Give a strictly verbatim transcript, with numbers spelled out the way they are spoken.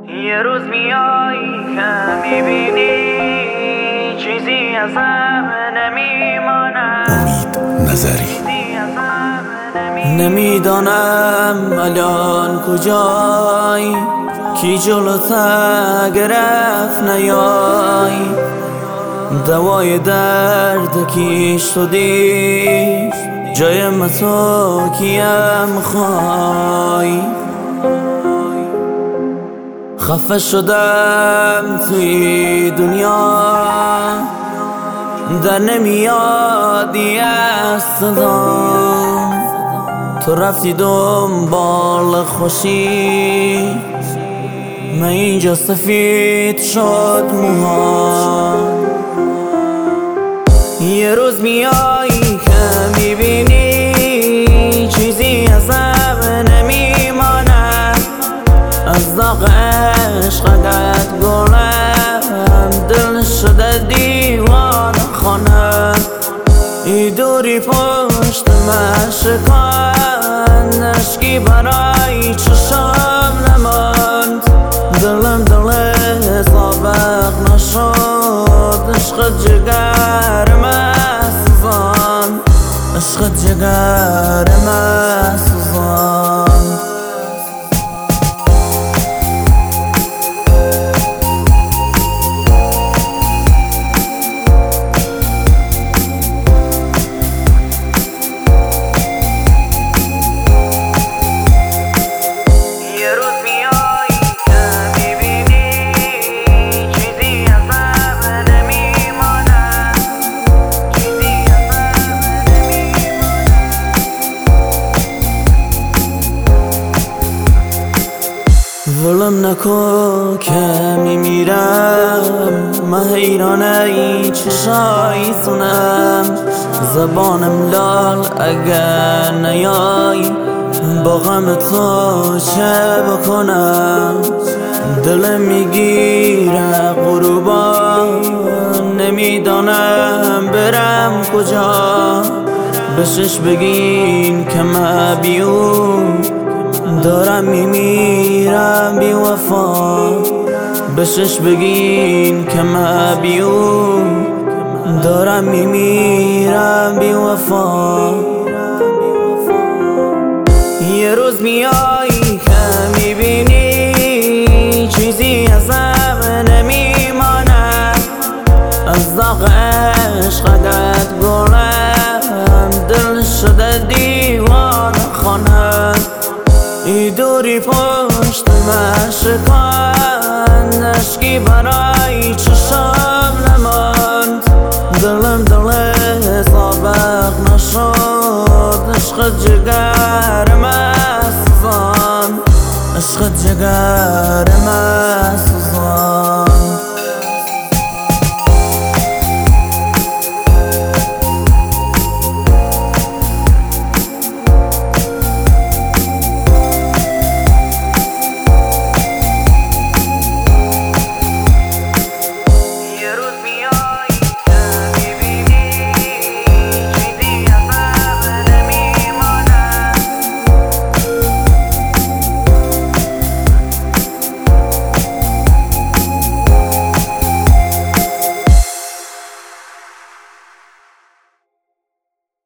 یه روز میایی که میبینی چیزی ازم نمیمانم. امید نظری. نمیدانم الان کجایی، کی جلوت گرفت نیای، دوای درد کی شدی، جای من تو کیم خواهی. خفه شدم توی دنیا، در نمیادی از صدام، تو رفتی دنبال خوشی، من اینجا سفید شد موهام. یه روز میایی که میبینی چیزی ازم نمیمانه، از داغ عشقت گلم دل شده دیوان خانه. ای دوری پشت مشکان، اشکی برای چشم نماند، دلم دل سابق نشد، عشق جگرم سوزان، عشق جگرم سوزان. ولم نکن که میمیرم، من حیران ای چشایی زونم، زبانم لال اگر نیای، با غم تو چه بکنم. دلم میگیره غروبا، نمیدانم برم کجا، بشش بگین که من بیون دارم میمیرم بی وفا، بشش بگین که من بیون دارم میمیرم بی وفا. یه روز میایی که میبینی چیزی ازم نمیمانه، از داغ عشقت گلم دل شده دیوان خانه. ای دوری پشت مشکان، اشکی برای چشم نماند، دلم دل سابق نشد، عشق جگرم سوزان، عشق جگرم